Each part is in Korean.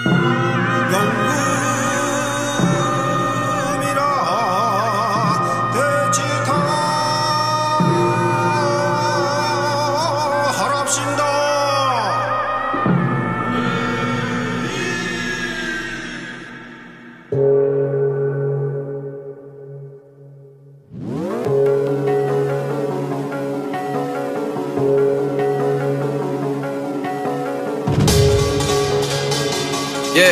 Yeah.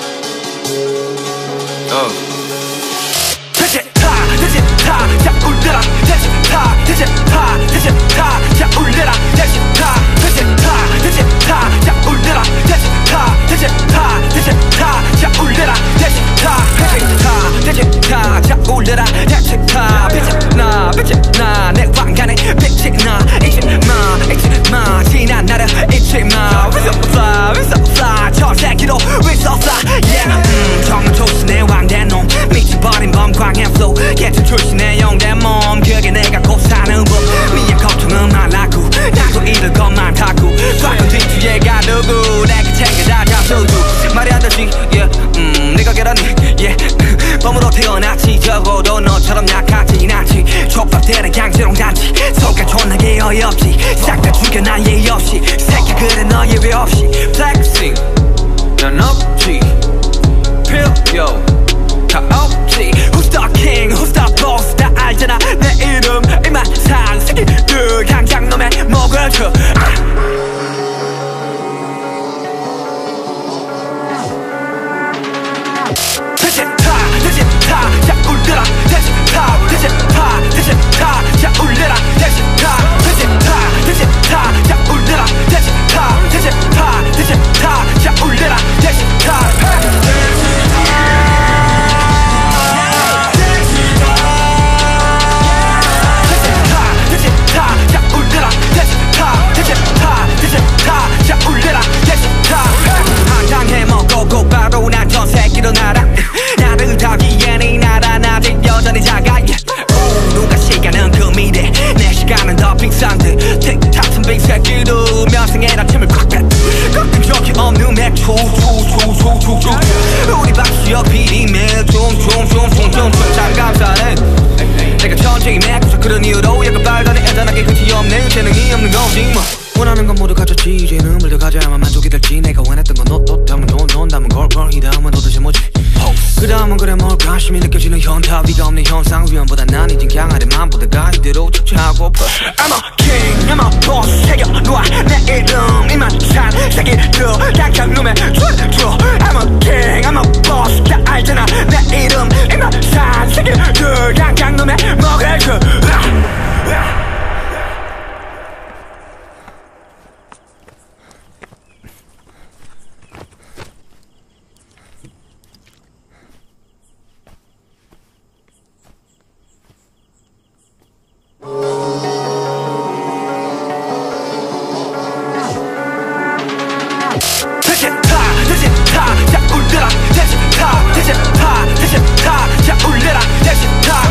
대체 다, 자 울려라. 대체 다, 자 울려라. 대체 다, 자 울려라. 대체 다, 자 울려라. 대체 다, 자 울려라. 대체 다, 빛이 나, 내 왕관에 빛이 나. 잊지 마, 지난 나를 잊지 마. We so fly, 저 새끼도 we so fly. Yeah, 정말 조신의 왕된 놈, 미쳐버린 범광의 flow. 개체 출신의 영대 몸, 그게 내가 곧 사는 법. 미안 걱정은 말라고, 나도 잃을 것만 타고. 과거 뒤뒤에가 누구, 내가 챙겨다 잡수고. 말이 안 되지, yeah, 네가 계란이, yeah. 범으로 태어났지, 적어도 너처럼 약하진 않지. 촉박되는 강제롱단지, 속가 존나게 어이없지. 싹 다 죽여 난 예의 없이. 새끼 그래 너 예외 없이. Flexing, 난 없지. Pill, yo, 다 없지. Who's the king, who's the boss, 다 알잖아 내 이름. 이만 산 새끼들 당장 놈의 목을 쳐. 대체 다, 자 울려라. 대체 다, 자 울려라. 대체 다, 자 울려라. 대체 다, 자 울려라. 대체 한강해 먹고 곧바로 난 저 새끼로 날아. 나를 타기엔 이 나라는 아직 여전히 작아. 누가 시간은 금이래, 내 시간은 더 비싼데. 틱탁슨 빅새끼도 면상에다 침을 꽉 뺐. 꺾인 적이 없는 맥주 우리 박수역 비리면 좀 참 감사해. 내가 천재인 맥주 그런 이유로 약간 발단에 애단하게 끝이 없네. 재능이 없는 거지 뭐. 원하는 건 모두 가졌지. 이제는 뭘 더 가져야만 만족이 될지. 내가 원했던 건 너 다음은 돈 다음은 걸 이 다음은 도대체 뭐지. 그 다음은 그래 뭘 관심이 느껴지는 현타. 위가 없는 현상 위험보다 난 이젠 강하리 맘보다가 이대로 쫓아하고파. I'm a king, I'm a boss. 새겨놓아 내 이름 이만 산 새끼들 당장 놈에 줘. I'm a king, I'm a boss. 다 알잖아 내 이름 이만 산 새끼들 당장 놈에 먹을 줘. 대체 다, 자 울려라. 대체 다, 자 울려라. 대체 다,